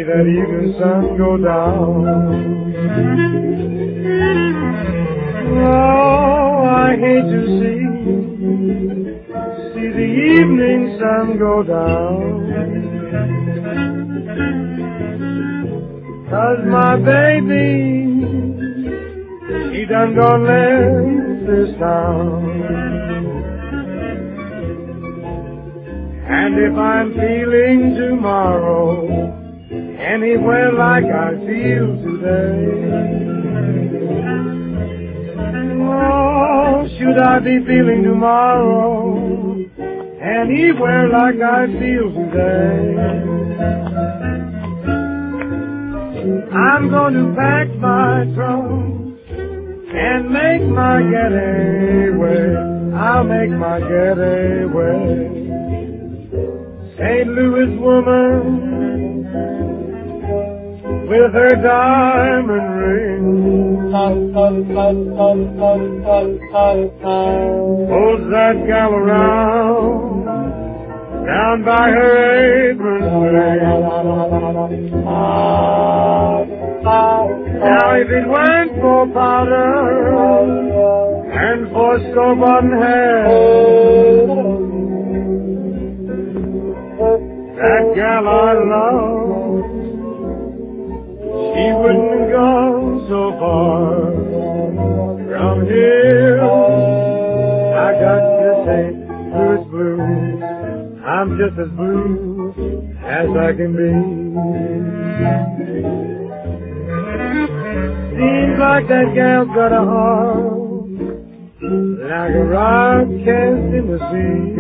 see that evening sun go down. Oh, I hate to see the evening sun go down. 'Cause my baby, he done gone left this town. And if I'm feeling tomorrow anywhere like I feel today, oh, should I be feeling tomorrow anywhere like I feel today, I'm going to pack my trunk and make my getaway. I'll make my getaway. St. Louis woman with her diamond ring pulls that gal around down by her apron string. Now if it weren't for powder and for store-bought hair, that gal I love, she wouldn't go so far from here. I got to say, blue's blue, I'm just as blue as I can be. Seems like that gal's got a heart like a rock cast in the sea,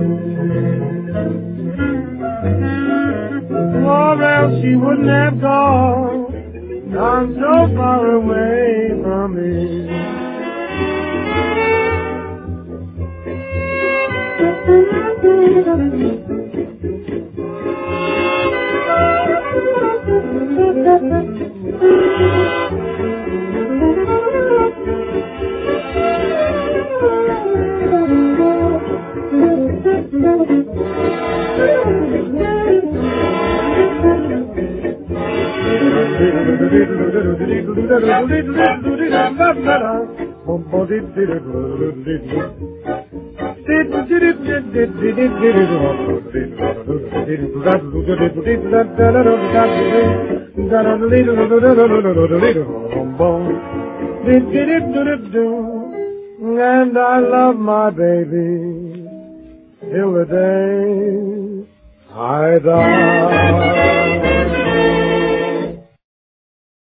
or else she wouldn't have gone so far away from me. And I love my baby till the day I die.